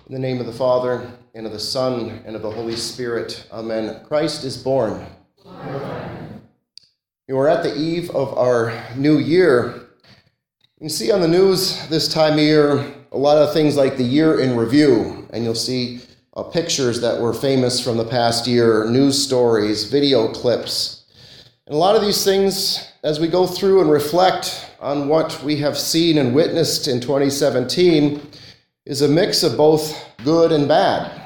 In the name of the Father, and of the Son, and of the Holy Spirit. Amen. Christ is born. Amen. We're at the eve of our new year. You can see on the news this time of year a lot of things like the year in review, and you'll see pictures that were famous from the past year, news stories, video clips. And a lot of these things, as we go through and reflect on what we have seen and witnessed in 2017, is a mix of both good and bad.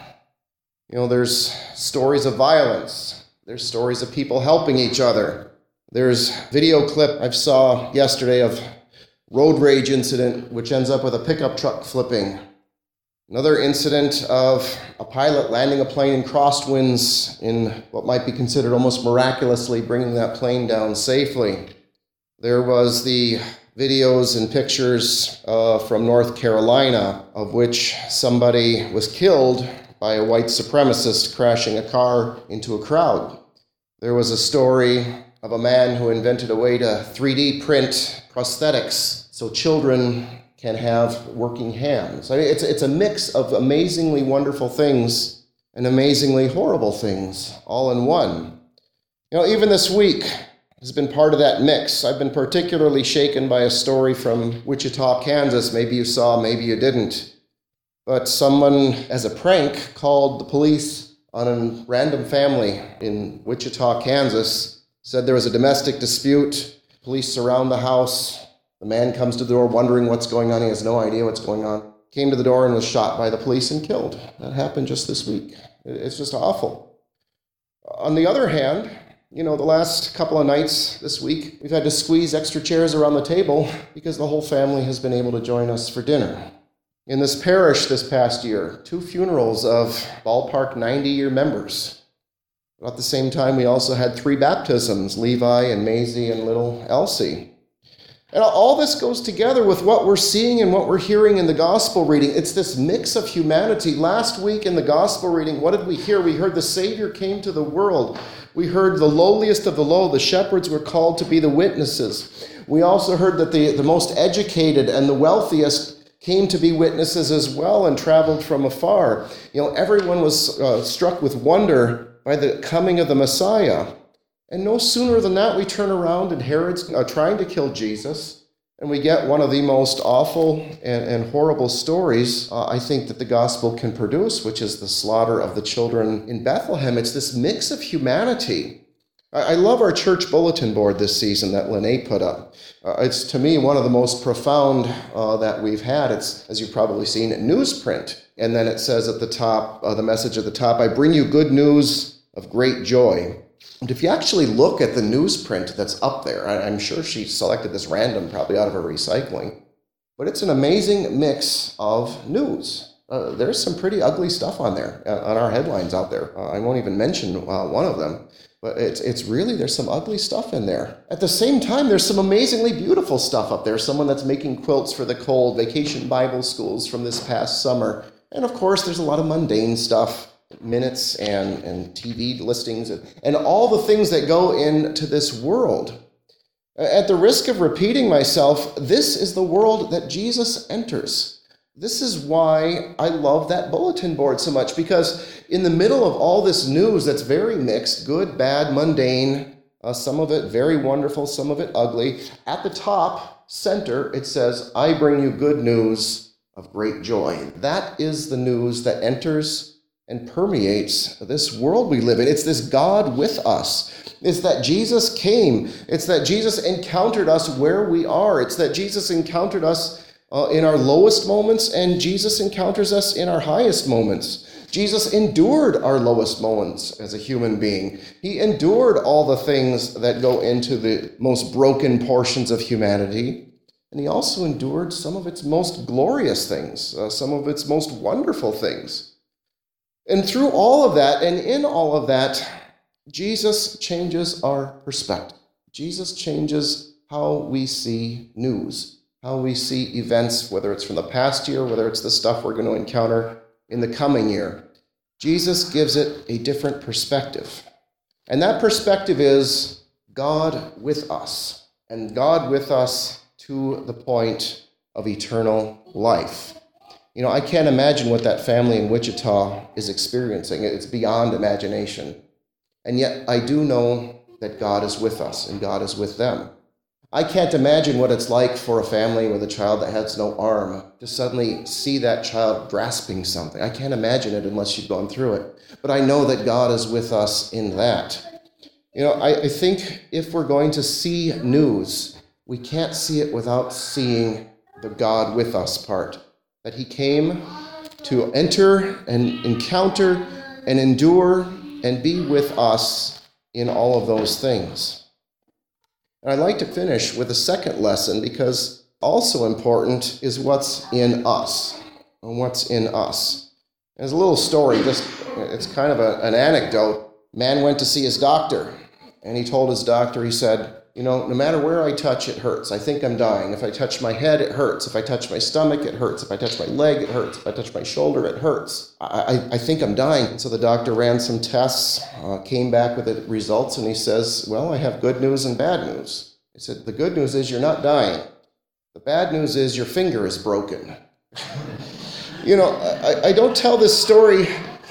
There's stories of violence. There's stories of people helping each other. There's video clip I saw yesterday of road rage incident, which ends up with a pickup truck flipping. Another incident of a pilot landing a plane in crosswinds in what might be considered almost miraculously bringing that plane down safely. There was the videos and pictures from North Carolina, of which somebody was killed by a white supremacist crashing a car into a crowd. There was a story of a man who invented a way to 3D print prosthetics so children can have working hands. I mean, it's a mix of amazingly wonderful things and amazingly horrible things all in one. Even this week has been part of that mix. I've been particularly shaken by a story from Wichita, Kansas. Maybe you saw, maybe you didn't. But someone, as a prank, called the police on a random family in Wichita, Kansas, said there was a domestic dispute. Police surround the house. The man comes to the door wondering what's going on. He has no idea what's going on. Came to the door and was shot by the police and killed. That happened just this week. It's just awful. On the other hand, the last couple of nights this week, we've had to squeeze extra chairs around the table because the whole family has been able to join us for dinner. In this parish this past year, 2 funerals of ballpark 90-year members. At the same time, we also had 3 baptisms, Levi and Maisie and little Elsie. And all this goes together with what we're seeing and what we're hearing in the gospel reading. It's this mix of humanity. Last week in the gospel reading, what did we hear? We heard the Savior came to the world. We heard the lowliest of the low. The shepherds were called to be the witnesses. We also heard that the most educated and the wealthiest came to be witnesses as well and traveled from afar. Everyone was struck with wonder by the coming of the Messiah. And no sooner than that, we turn around and Herod's trying to kill Jesus, and we get one of the most awful and horrible stories I think that the gospel can produce, which is the slaughter of the children in Bethlehem. It's this mix of humanity. I love our church bulletin board this season that Lene put up. It's, to me, one of the most profound that we've had. It's, as you've probably seen, newsprint. And then it says at the top, the message at the top, I bring you good news of great joy. And if you actually look at the newsprint that's up there, I'm sure she selected this random, probably out of her recycling, but it's an amazing mix of news. There's some pretty ugly stuff on there, on our headlines out there. I won't even mention one of them, but it's really, there's some ugly stuff in there. At the same time, there's some amazingly beautiful stuff up there. Someone that's making quilts for the cold, vacation Bible schools from this past summer. And of course, there's a lot of mundane stuff. Minutes and TV listings and all the things that go into this world. At the risk of repeating myself, this is the world that Jesus enters. This is why I love that bulletin board so much, because in the middle of all this news that's very mixed, good, bad, mundane, some of it very wonderful, some of it ugly, at the top, center, it says, I bring you good news of great joy. That is the news that enters and permeates this world we live in. It's this God with us. It's that Jesus came. It's that Jesus encountered us where we are. It's that Jesus encountered us in our lowest moments, and Jesus encounters us in our highest moments. Jesus endured our lowest moments as a human being. He endured all the things that go into the most broken portions of humanity. And he also endured some of its most glorious things, some of its most wonderful things. And through all of that, and in all of that, Jesus changes our perspective. Jesus changes how we see news, how we see events, whether it's from the past year, whether it's the stuff we're going to encounter in the coming year. Jesus gives it a different perspective. And that perspective is God with us, and God with us to the point of eternal life. I can't imagine what that family in Wichita is experiencing. It's beyond imagination. And yet I do know that God is with us and God is with them. I can't imagine what it's like for a family with a child that has no arm to suddenly see that child grasping something. I can't imagine it unless you've gone through it. But I know that God is with us in that. I think if we're going to see news, we can't see it without seeing the God with us part. That he came to enter and encounter and endure and be with us in all of those things. And I'd like to finish with a second lesson, because also important is what's in us. And what's in us. There's a little story, it's kind of an anecdote. Man went to see his doctor, and he told his doctor, he said, no matter where I touch, it hurts. I think I'm dying. If I touch my head, it hurts. If I touch my stomach, it hurts. If I touch my leg, it hurts. If I touch my shoulder, it hurts. I think I'm dying. And so the doctor ran some tests, came back with the results, and he says, well, I have good news and bad news. He said, the good news is you're not dying. The bad news is your finger is broken. I don't tell this story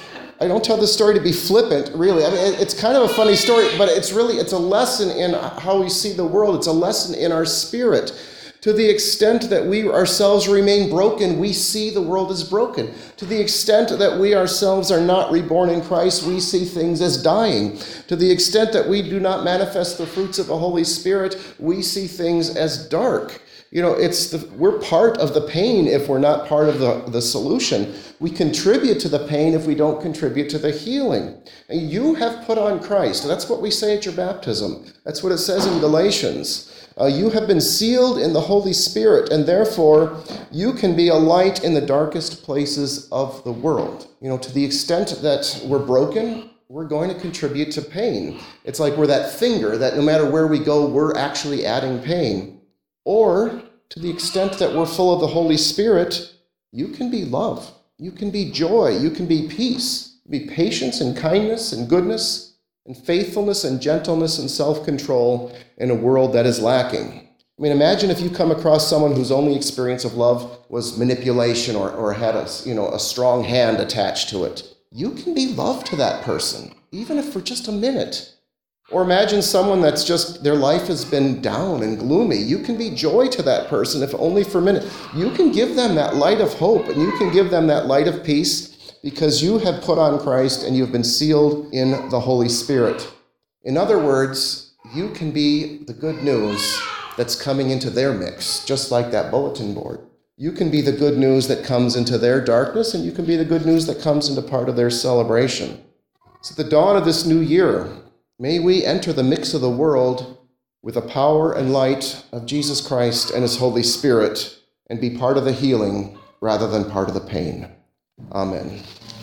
to be flippant, really. I mean, it's kind of a funny story, but it's a lesson in how we see the world. It's a lesson in our spirit. To the extent that we ourselves remain broken, we see the world as broken. To the extent that we ourselves are not reborn in Christ, we see things as dying. To the extent that we do not manifest the fruits of the Holy Spirit, we see things as dark. We're part of the pain if we're not part of the solution. We contribute to the pain if we don't contribute to the healing. And you have put on Christ. That's what we say at your baptism. That's what it says in Galatians. You have been sealed in the Holy Spirit, and therefore you can be a light in the darkest places of the world. To the extent that we're broken, we're going to contribute to pain. It's like we're that finger that no matter where we go, we're actually adding pain. Or, to the extent that we're full of the Holy Spirit, you can be love, you can be joy, you can be peace, be patience and kindness and goodness and faithfulness and gentleness and self-control in a world that is lacking. I mean, imagine if you come across someone whose only experience of love was manipulation or had a strong hand attached to it. You can be love to that person, even if for just a minute. Or imagine someone that's just, their life has been down and gloomy. You can be joy to that person, if only for a minute. You can give them that light of hope, and you can give them that light of peace, because you have put on Christ and you have been sealed in the Holy Spirit. In other words, you can be the good news that's coming into their mix, just like that bulletin board. You can be the good news that comes into their darkness, and you can be the good news that comes into part of their celebration. So at the dawn of this new year, may we enter the mix of the world with the power and light of Jesus Christ and his Holy Spirit, and be part of the healing rather than part of the pain. Amen.